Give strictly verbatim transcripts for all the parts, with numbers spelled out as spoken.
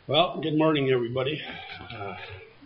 Well, good morning, everybody. Uh,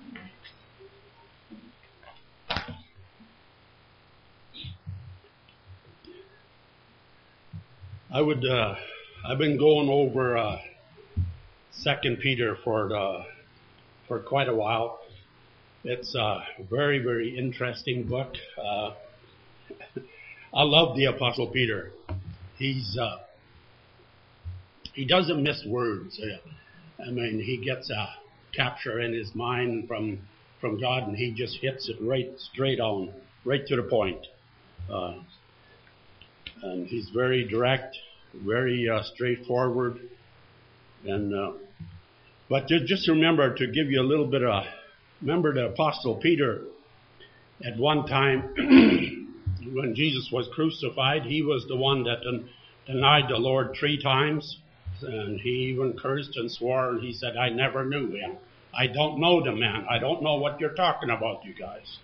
I would. Uh, I've been going over uh, Second Peter for the, for quite a while. It's a very, very interesting book. Uh, I love the Apostle Peter. He's uh, he doesn't miss words. I mean, he gets a capture in his mind from from God, and he just hits it right straight on, right to the point. Uh, and he's very direct, very uh, straightforward. And uh, but just remember to give you a little bit of. Remember the Apostle Peter. At one time, when Jesus was crucified, he was the one that den- denied the Lord three times. And he even cursed and swore, and he said, I never knew him. I don't know the man. I don't know what you're talking about, you guys.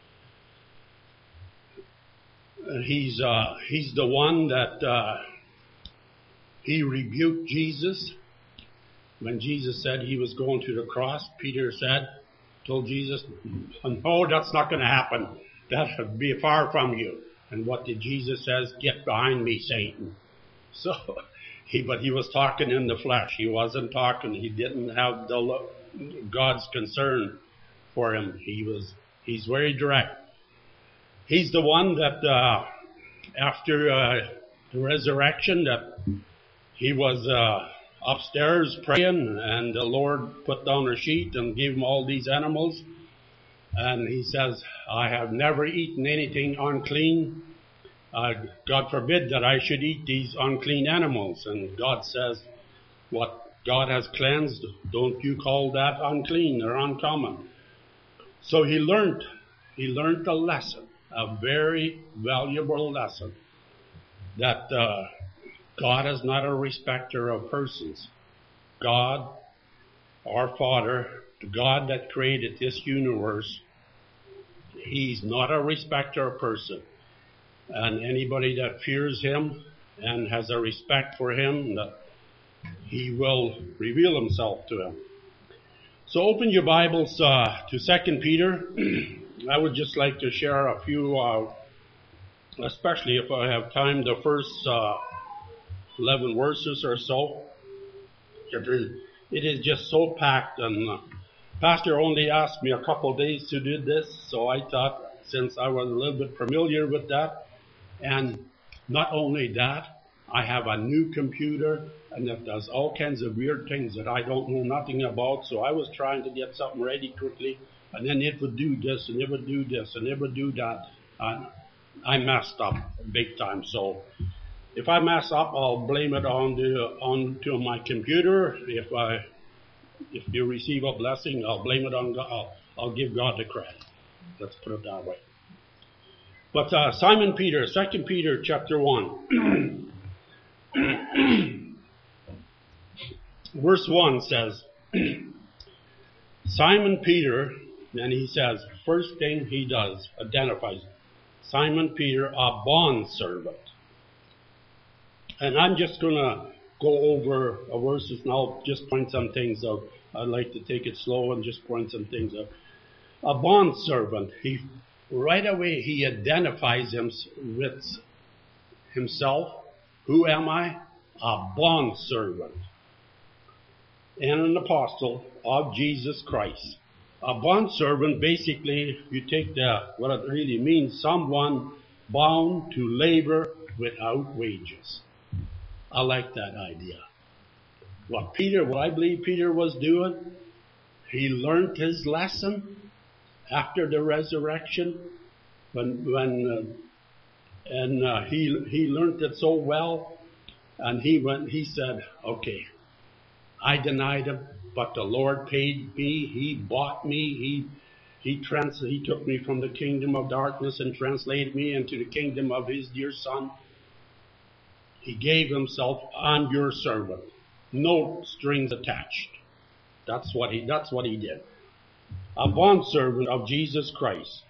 And he's, uh, he's the one that uh, he rebuked Jesus. When Jesus said he was going to the cross, Peter said, told Jesus, no, that's not going to happen. That would be far from you. And what did Jesus says? Get behind me, Satan. So, he, but he was talking in the flesh. He wasn't talking. He didn't have the God's concern for him. He was. He's very direct. He's the one that uh, after uh, the resurrection, that he was uh, upstairs praying, and the Lord put down a sheet and gave him all these animals. And he says, I have never eaten anything unclean. Uh, God forbid that I should eat these unclean animals. And God says, what God has cleansed, don't you call that unclean or uncommon. So he learned, he learned a lesson, a very valuable lesson, that uh, God is not a respecter of persons. God, our Father, the God that created this universe, he's not a respecter of person. And anybody that fears him and has a respect for him, that he will reveal himself to him. So open your Bibles uh, to Second Peter. I would just like to share a few, uh, especially if I have time, the first uh, eleven verses or so. It is, it is just so packed, and uh, Pastor only asked me a couple of days to do this, so I thought, since I was a little bit familiar with that, and not only that, I have a new computer, and it does all kinds of weird things that I don't know nothing about, so I was trying to get something ready quickly, and then it would do this, and it would do this, and it would do that. And I messed up big time, so if I mess up, I'll blame it on the, on to my computer. If I If you receive a blessing, I'll blame it on God. I'll, I'll give God the credit. Let's put it that way. But uh, Simon Peter, Second Peter chapter one, verse one says, Simon Peter, and he says, first thing he does, identifies Simon Peter, a bondservant. And I'm just going to go over a verses now, just point some things out. I'd like to take it slow and just point some things out. A bondservant, he right away he identifies him with himself. Who am I? A bondservant and an apostle of Jesus Christ. A bondservant, basically, you take the what it really means, someone bound to labor without wages. I like that idea. What Peter, what I believe Peter was doing, he learned his lesson after the resurrection, when when uh, and uh, he he learned it so well, and he went. He said, "Okay, I denied him, but the Lord paid me. He bought me. He he trans he took me from the kingdom of darkness and translated me into the kingdom of His dear Son. He gave himself, I'm your servant. No strings attached." That's what he, that's what he did. A bondservant of Jesus Christ.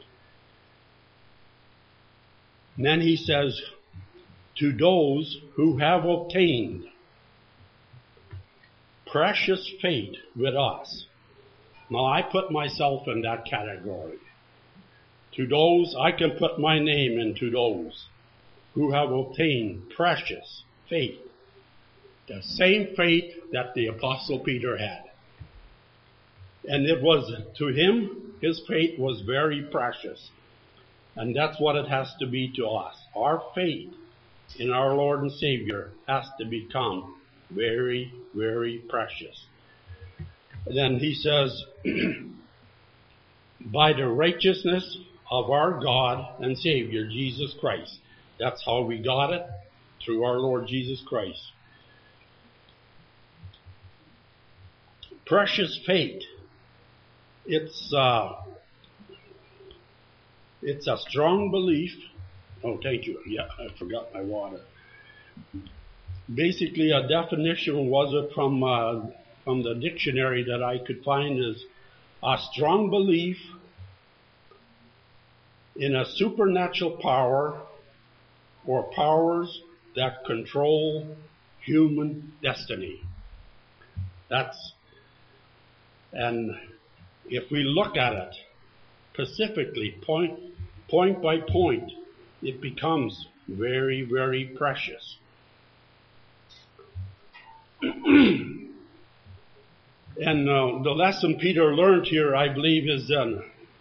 And then he says, to those who have obtained precious faith with us. Now I put myself in that category. To those, I can put my name into those who have obtained precious faith. The same faith that the Apostle Peter had. And it was, to him, his faith was very precious. And that's what it has to be to us. Our faith in our Lord and Savior has to become very, very precious. And then he says, by the righteousness of our God and Savior, Jesus Christ. That's how we got it, through our Lord Jesus Christ. Precious faith. It's uh, it's a strong belief. Oh, thank you. Yeah, I forgot my water. Basically, a definition was it from uh, from the dictionary that I could find is a strong belief in a supernatural power or powers that control human destiny. That's, and if we look at it specifically, point, point by point, it becomes very, very precious. And uh, the lesson Peter learned here, I believe, is uh,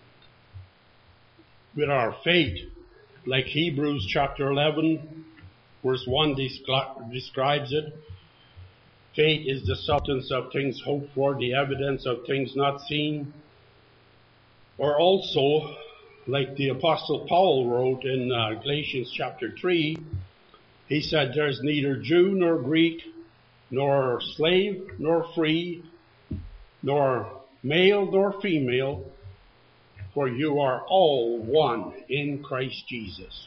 with our faith, like Hebrews chapter eleven, verse one descri- describes it. Faith is the substance of things hoped for, the evidence of things not seen. Or also, like the Apostle Paul wrote in uh, Galatians chapter three, he said, there's neither Jew nor Greek, nor slave nor free, nor male nor female, for you are all one in Christ Jesus.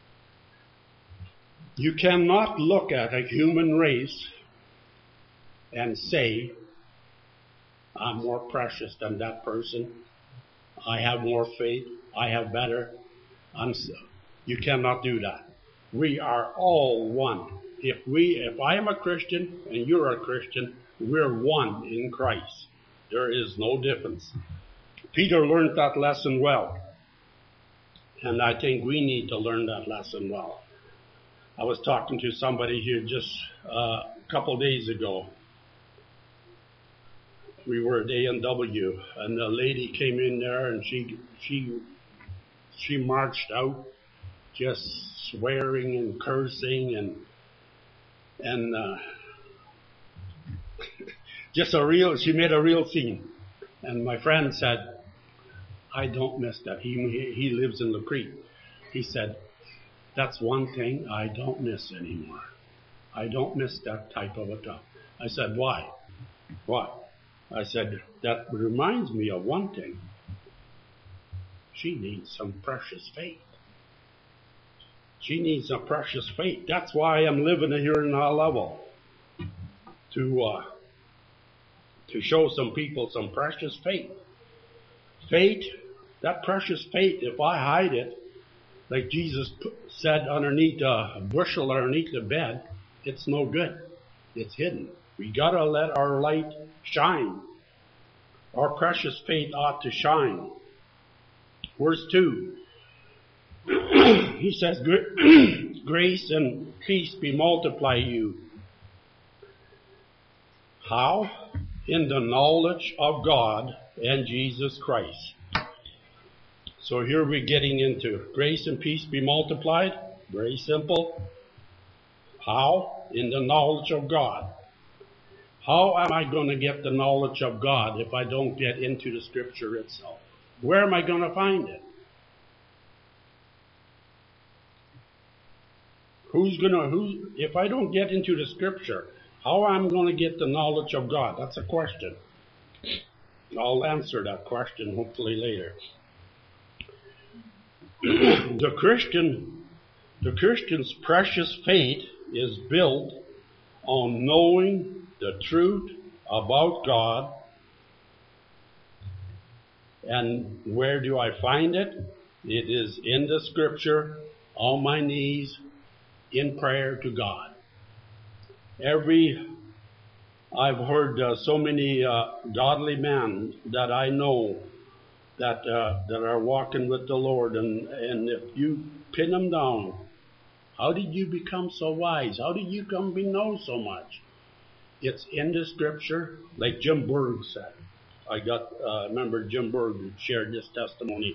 You cannot look at a human race and say, I'm more precious than that person. I have more faith. I have better. I'm so. You cannot do that. We are all one. If we, if I am a Christian and you're a Christian, we're one in Christ. There is no difference. Peter learned that lesson well. And I think we need to learn that lesson well. I was talking to somebody here just uh, a couple days ago. We were at A and W, and a lady came in there, and she she she marched out, just swearing and cursing, and and uh, just a real. She made a real scene. And my friend said, "I don't miss that." He he lives in La Creek. He said, "That's one thing I don't miss anymore. I don't miss that type of a talk." I said, "Why? Why?" I said, that reminds me of one thing. She needs some precious faith. She needs some precious faith. That's why I'm living here in our level. To, uh, to show some people some precious faith. Faith, that precious faith, if I hide it, like Jesus said underneath a bushel underneath the bed, it's no good. It's hidden. We gotta let our light shine. Our precious faith ought to shine. Verse two. He says, grace and peace be multiplied you. How? In the knowledge of God and Jesus Christ. So here we're getting into grace and peace be multiplied. Very simple. How? In the knowledge of God. How am I going to get the knowledge of God if I don't get into the Scripture itself? Where am I going to find it? Who's going to, who, if I don't get into the Scripture, how am I going to get the knowledge of God? That's a question. I'll answer that question hopefully later. The Christian, the Christian's precious faith is built on knowing the truth about God. And where do I find it? It is in the Scripture, on my knees, in prayer to God. Every I've heard uh, so many uh, godly men that I know that uh, that are walking with the Lord, and, and if you pin them down, how did you become so wise? How did you come to know so much? It's in the Scripture, like Jim Berg said. I got uh, remember Jim Berg shared this testimony.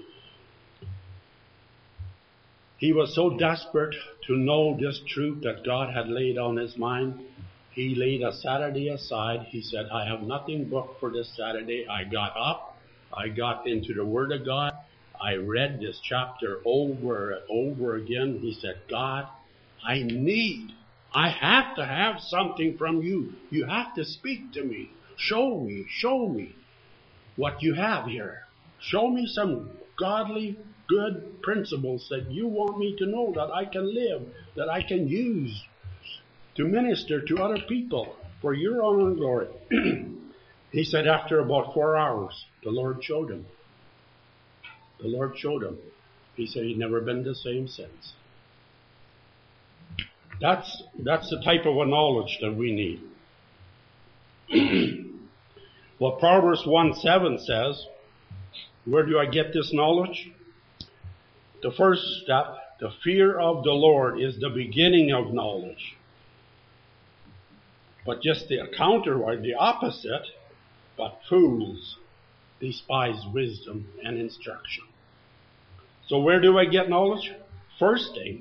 He was so desperate to know this truth that God had laid on his mind. He laid a Saturday aside. He said, I have nothing booked for this Saturday. I got up. I got into the Word of God. I read this chapter over and over again. He said, God, I need, I have to have something from you. You have to speak to me. Show me, show me what you have here. Show me some godly, good principles that you want me to know, that I can live, that I can use to minister to other people for your honor and glory. He said after about four hours, the Lord showed him. The Lord showed him. He said he'd never been the same since. That's, that's the type of a knowledge that we need. Well, Proverbs one seven says, where do I get this knowledge? The first step, the fear of the Lord, is the beginning of knowledge. But just the counter, or the opposite, but fools despise wisdom and instruction. So where do I get knowledge? First thing,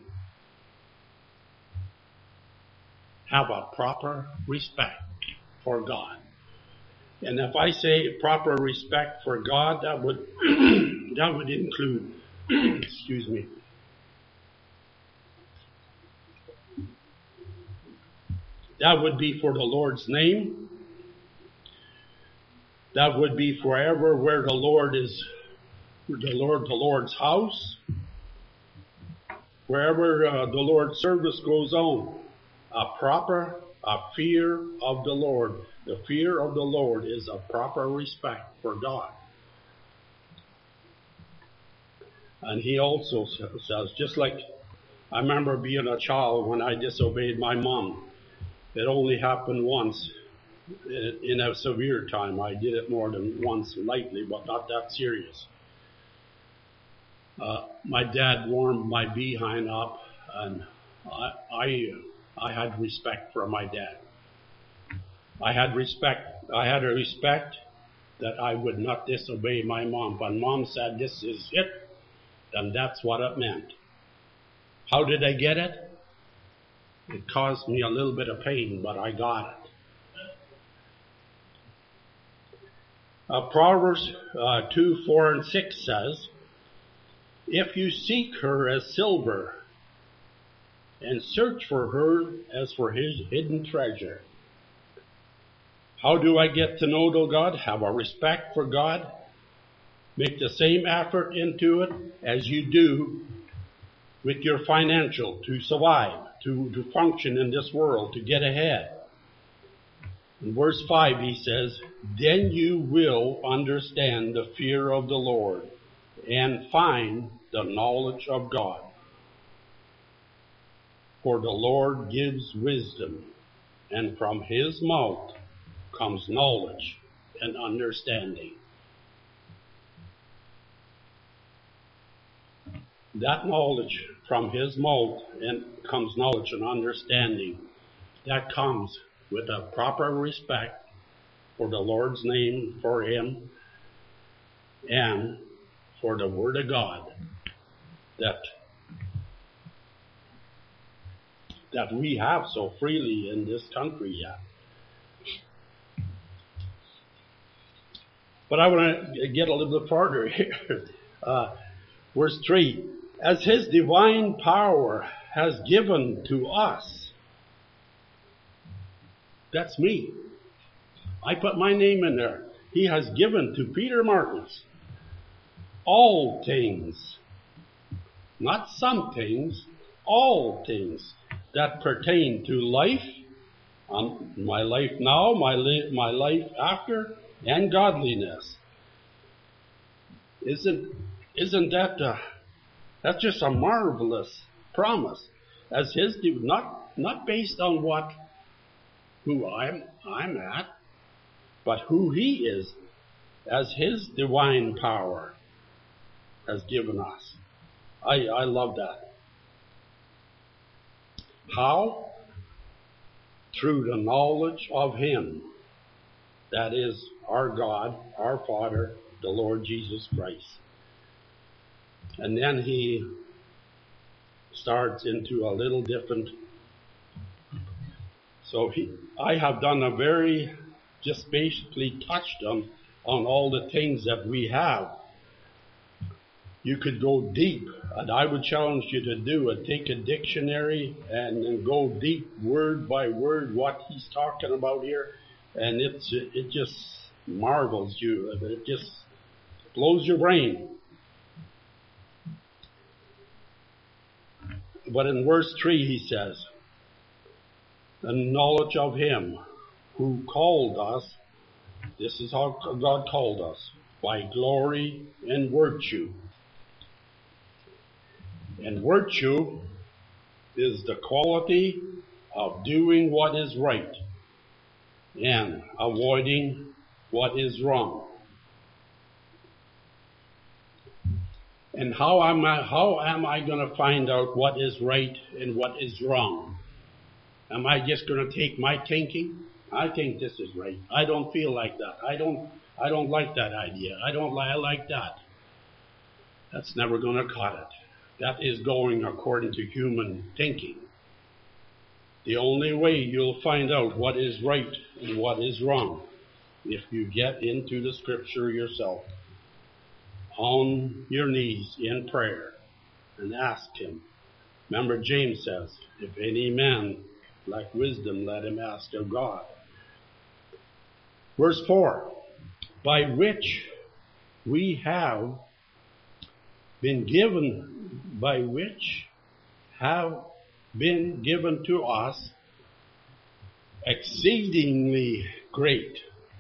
have a proper respect for God. And if I say proper respect for God, that would that would include, excuse me, that would be for the Lord's name. That would be forever where the Lord is, the Lord, the Lord's house, wherever uh, the Lord's service goes on. A proper, a fear of the Lord. The fear of the Lord is a proper respect for God. And he also says, just like I remember being a child when I disobeyed my mom. It only happened once in a severe time. I did it more than once lightly, but not that serious. Uh, my dad warmed my behind up, and I, I, I had respect for my dad. I had respect. I had a respect that I would not disobey my mom. But mom said, "This is it," then that's what it meant. How did I get it? It caused me a little bit of pain, but I got it. Uh, Proverbs uh, two, four, and six says, if you seek her as silver, and search for her as for his hidden treasure. How do I get to know the God? Have a respect for God. Make the same effort into it as you do with your financial to survive, to, to function in this world, to get ahead. In verse five he says, then you will understand the fear of the Lord and find the knowledge of God. For the Lord gives wisdom, and from his mouth comes knowledge and understanding. That knowledge from his mouth and comes knowledge and understanding. That comes with a proper respect for the Lord's name, for him, and for the Word of God that that we have so freely in this country yet. But I want to get a little bit farther here. Uh, verse three, as his divine power has given to us. That's me. I put my name in there. He has given to Peter Martins all things, not some things, all things that pertain to life, um, my life now, my, li- my life after, and godliness. Isn't, isn't that, uh, that's just a marvelous promise. As his, not, not based on what who I'm, I'm at, but who He is as His divine power has given us. I, I love that. How? Through the knowledge of Him, that is our God, our Father, the Lord Jesus Christ. And then he starts into a little different. So he, I have done a very, just basically touched on, on all the things that we have. You could go deep, and I would challenge you to do it. Take a dictionary and, and go deep, word by word, what he's talking about here, and it's it just marvels you. It just blows your brain. But in verse three he says, the knowledge of Him who called us, this is how God called us, by glory and virtue. And virtue is the quality of doing what is right and avoiding what is wrong. And how am I, how am I going to find out what is right and what is wrong? Am I just going to take my thinking? I think this is right. I don't feel like that. I don't, I don't like that idea. I don't li- I like that. That's never going to cut it. That is going according to human thinking. The only way you'll find out what is right and what is wrong if you get into the Scripture yourself, on your knees in prayer, and ask Him. Remember, James says, if any man lack wisdom, let him ask of God. Verse four, by which we have been given, by which have been given to us exceedingly great.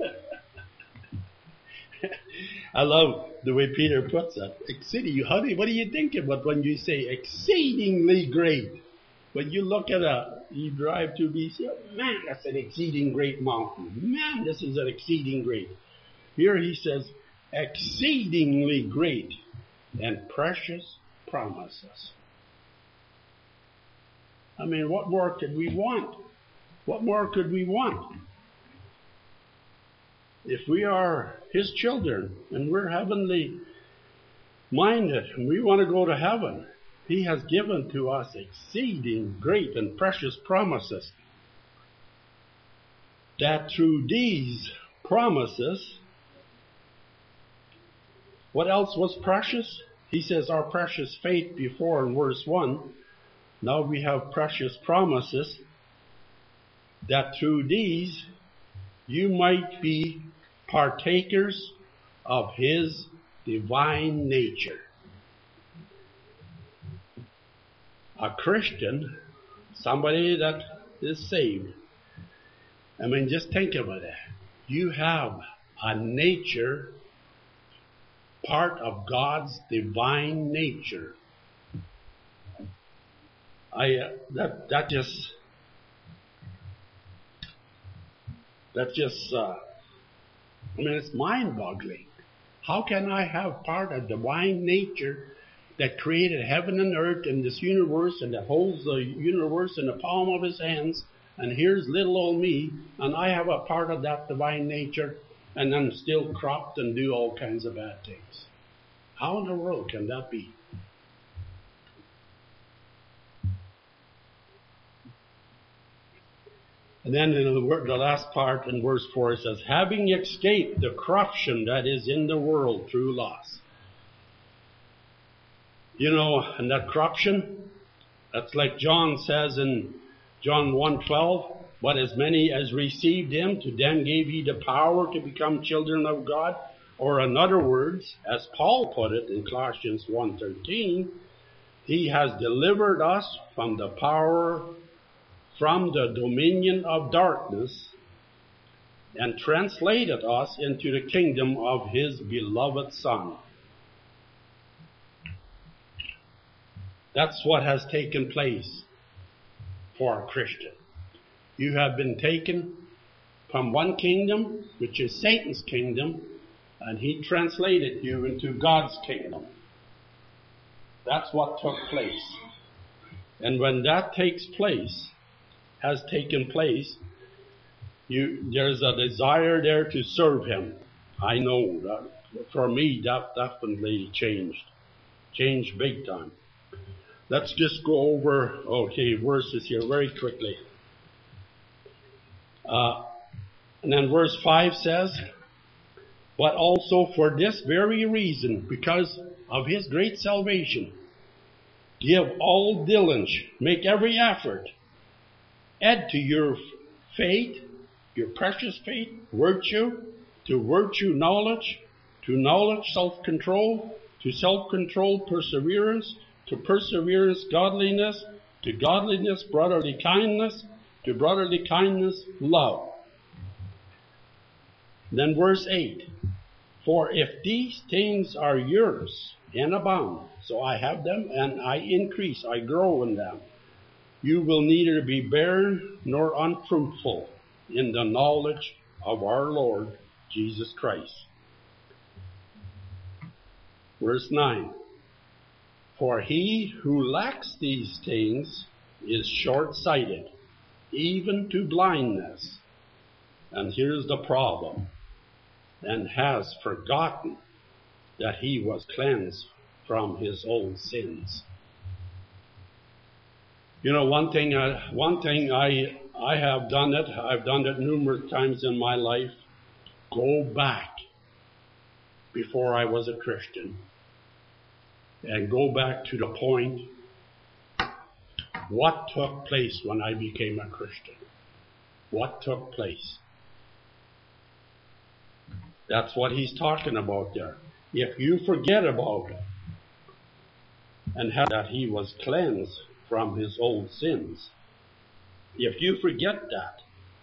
I love the way Peter puts that. Exceeding, honey, what do you think about when you say exceedingly great? When you look at a, you drive to B C, man, that's an exceeding great mountain. Man, this is an exceeding great. Here he says, exceedingly great and precious promises. I mean, what more could we want? What more could we want? If we are His children and we're heavenly minded and we want to go to heaven, He has given to us exceeding great and precious promises, that through these promises, what else was precious? He says our precious faith before in verse one. Now we have precious promises, that through these you might be partakers of His divine nature. A Christian, somebody that is saved, I mean, just think about it. You have a nature, part of God's divine nature. I uh, that that just that just uh, I mean, it's mind-boggling. How can I have part of divine nature that created heaven and earth and this universe and that holds the universe in the palm of His hands, and here's little old me, and I have a part of that divine nature, and then still corrupt and do all kinds of bad things? How in the world can that be? And then in the, the last part in verse four it says, having escaped the corruption that is in the world through lust. You know, and that corruption, that's like John says in John one twelve, but as many as received Him, to them gave He the power to become children of God. Or in other words, as Paul put it in Colossians one thirteen, He has delivered us from the power, from the dominion of darkness, and translated us into the kingdom of His beloved Son. That's what has taken place for a Christian. You have been taken from one kingdom, which is Satan's kingdom, and he translated you into God's kingdom. That's what took place. And when that takes place, has taken place, you, there's a desire there to serve him. I know that for me, that definitely changed. Changed big time. Let's just go over, okay, verses here very quickly. Uh, and then verse five says, but also for this very reason, because of his great salvation, give all diligence, make every effort, add to your faith, your precious faith, virtue, to virtue knowledge, to knowledge self-control, to self-control perseverance, to perseverance godliness, to godliness brotherly kindness, to brotherly kindness love. Then verse eight, for if these things are yours and abound, so I have them and I increase, I grow in them, you will neither be barren nor unfruitful in the knowledge of our Lord Jesus Christ. Verse nine, for he who lacks these things is short-sighted, even to blindness. And here's the problem, and has forgotten that he was cleansed from his old sins. You know, one thing, I, one thing I, I have done it, I've done it numerous times in my life, go back before I was a Christian and go back to the point, what took place when I became a Christian? What took place? That's what he's talking about there. If you forget about it and have that he was cleansed from his old sins, if you forget that,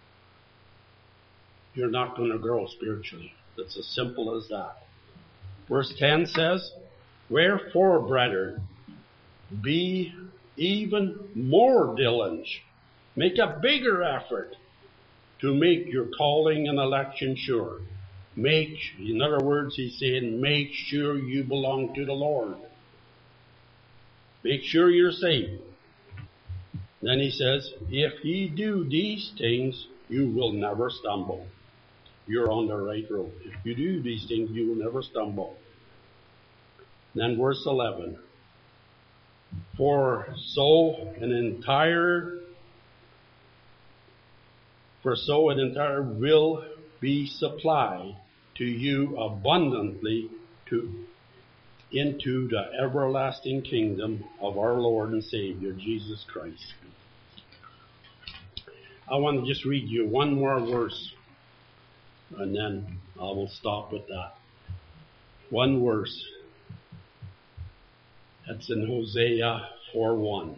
you're not going to grow spiritually. It's as simple as that. Verse ten says, wherefore, brethren, be even more diligent. Make a bigger effort to make your calling and election sure. Make, in other words, he's saying, make sure you belong to the Lord. Make sure you're saved. Then he says, if ye do these things, you will never stumble. You're on the right road. If you do these things, you will never stumble. Then verse eleven. For so an entire, for so an entire will be supplied to you abundantly to into the everlasting kingdom of our Lord and Savior, Jesus Christ. I want to just read you one more verse, and then I will stop with that. One verse. That's in Hosea four one.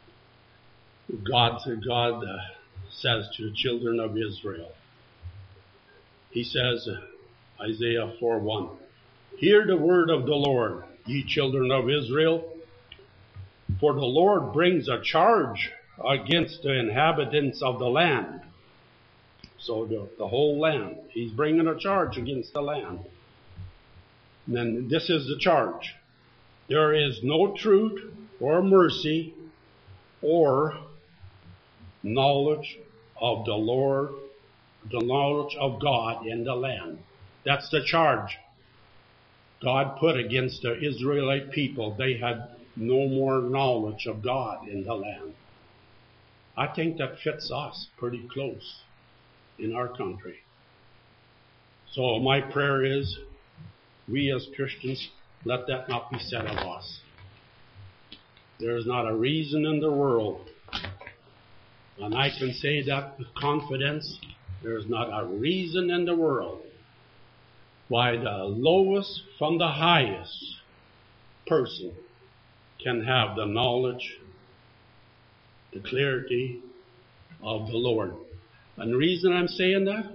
God, God uh, says to the children of Israel, he says, uh, Isaiah four one, hear the word of the Lord, ye children of Israel, for the Lord brings a charge against the inhabitants of the land. So the, the whole land, he's bringing a charge against the land. And then this is the charge. There is no truth or mercy or knowledge of the Lord, the knowledge of God in the land. That's the charge God put against the Israelite people. They had no more knowledge of God in the land. I think that fits us pretty close in our country. So my prayer is, we as Christians, let that not be said of us. There is not a reason in the world, and I can say that with confidence, there is not a reason in the world why the lowest from the highest person can have the knowledge, the clarity of the Lord. And the reason I'm saying that,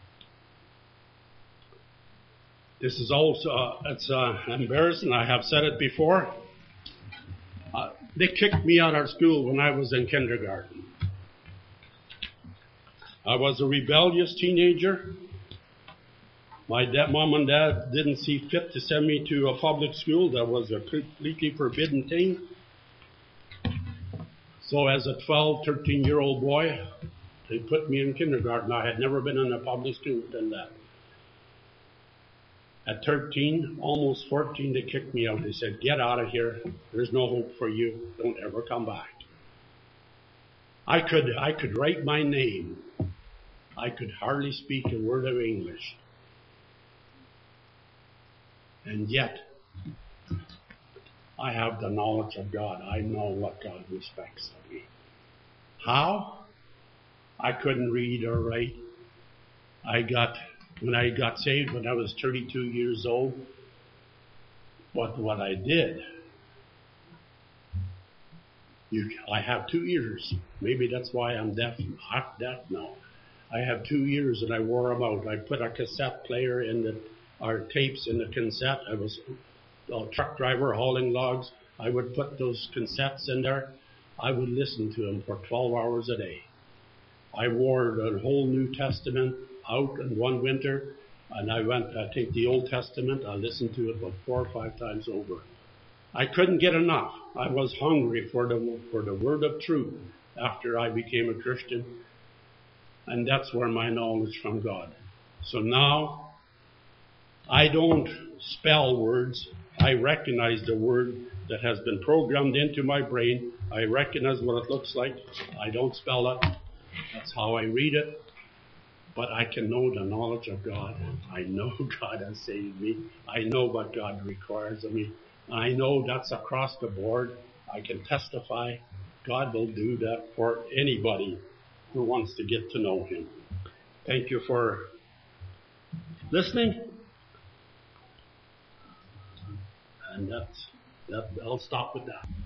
this is also, uh, it's uh, embarrassing. I have said it before. Uh, they kicked me out of school when I was in kindergarten. I was a rebellious teenager. My dad, mom and dad didn't see fit to send me to a public school. That was a completely forbidden thing. So as a twelve, thirteen-year-old boy, they put me in kindergarten. I had never been in a public school than that. At thirteen, almost fourteen, they kicked me out. They said, get out of here. There's no hope for you. Don't ever come back. I could, I could write my name. I could hardly speak a word of English. And yet, I have the knowledge of God. I know what God expects of me. How? I couldn't read or write. I got, when I got saved when I was thirty-two years old, what, what I did, you, I have two ears. Maybe that's why I'm deaf. Half deaf now. I have two ears and I wore them out. I put a cassette player in the, or tapes in the cassette. I was a truck driver hauling logs. I would put those cassettes in there. I would listen to them for twelve hours a day. I wore the whole New Testament out in one winter, and I went, I take the Old Testament, I listened to it about four or five times over. I couldn't get enough. I was hungry for the, for the word of truth after I became a Christian. And that's where my knowledge from God. So now, I don't spell words. I recognize the word that has been programmed into my brain. I recognize what it looks like. I don't spell it. That's how I read it. But I can know the knowledge of God. I know God has saved me. I know what God requires of me. I know that's across the board. I can testify. God will do that for anybody who wants to get to know Him. Thank you for listening. And that's, that, I'll stop with that.